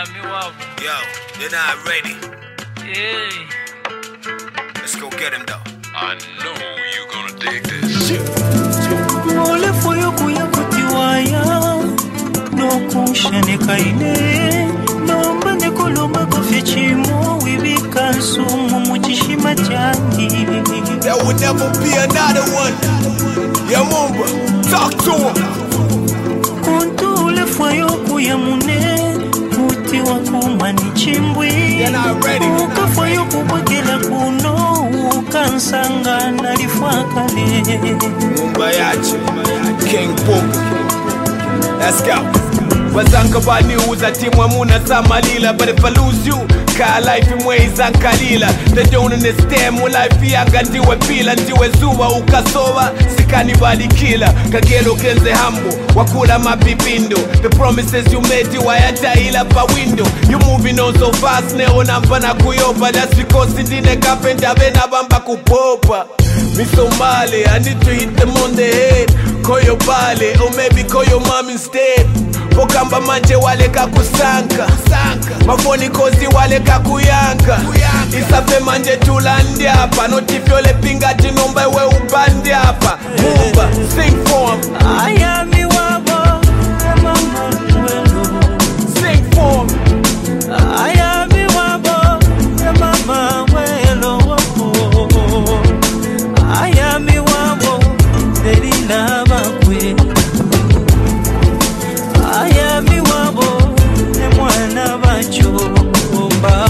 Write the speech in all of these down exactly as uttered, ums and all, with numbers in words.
Yo, they're not ready. Hey. Let's go get him though. I know you're gonna dig this. Ole foyo kuya kutiwaya no kushane kaine no mbane koloma kofichimo wibika sumu muchishima changi. There will never be another one. Yeah, Mumba, talk to him. Kuntu ole foyo kuya mune kuti wakumani chimbwi. They're not ready. Uka foyo kubwekela kuno ukansanga nalifakale. Mumba yachi, King Pumba. Let's go. Wazanka bani uza timwa muna samalila. But if I lose you, ka life imweza nkalila. They don't understand mu life yanga ndiwe pila. Ndiwe zuwa ukasowa, sikani bali kila. Kagelo kenze hambo, wakula mapipindo. The promises you made you ayataila pa window. You moving on so fast, neo namba na kuyopa. That's because indine kapenda bena bamba kupopa. Me Somali, I need to hit them on the head. Call your bale, or maybe call your mom instead. Pokamba manje wale kakusanka mafoni kozi wale kakuyanka isafe manje tulandi hapa notifyole pinga jinomba we ubandi hapa. Mumba, sing for him. Ayami wabo mama mwelo. Sing for him. Ayami wabo mama mwelo. Ayami wabo delila bakwe. Ayami wabo ne mwana bachomba.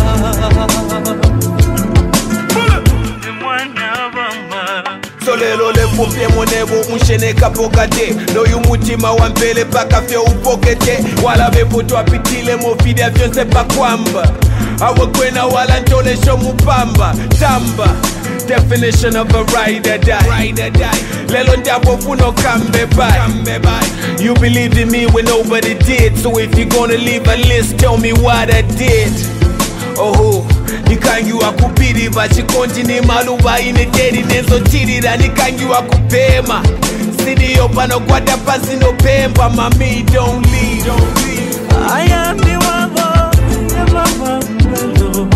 Ne mwana bamba. Solelo le popie monebo unshene kapokate. No yumutima wampele paka fye upokete. Wala bepoto apitile mofide afyo sepa kwamba awakwena wala ntole shomu pamba. Tamba, definition of a ride or die. Ride or die. Lelo ndabo funo kambe by. You believed in me when nobody did. So if you're gonna leave a list, tell me what I did. Oh, nikangiwa kupiri vachikonti ni maluva ine dedi nezo tirira nikangiwa kupema. Sidiyo pano kwata pasi no pemba. Mami, don't leave, don't leave. Ayami wabo mama mwelo.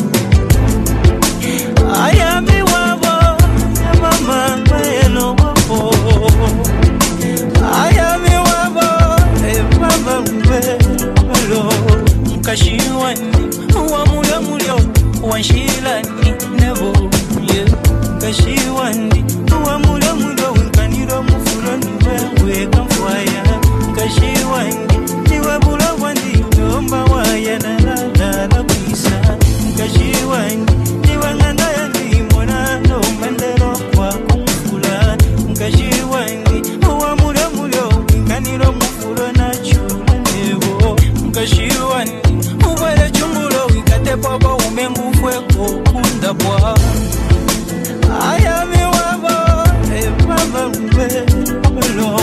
Ayami wabo mama mwelo. Ayami wabo mama mwelo. Mkashiwani wa mulyo mulyo wanshilani nebo. Mkashiwani wa mulyo mulyo winkaniro mufuloni wewe kamfwaya. Mkashiwani niwe bula wandi nomba waya na la la la kwisa. Mkashiwani niwe nganda yandi mwana nomba ndero kwa kumfula. Mkashiwani wa mulyo mulyo winkaniro mufulo na chula nebo. Mkashiwani ubele chumulo wikate papa umengu fweko kundabwa. Ayami wabo mama mwelo.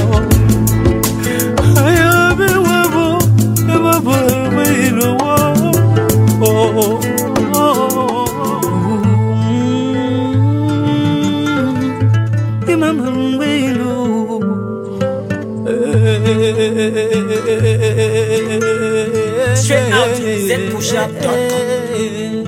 Ayami wabo mama mwelo. Oh, oh, oh. Mama mwelo. Straight out to Z push up dot com.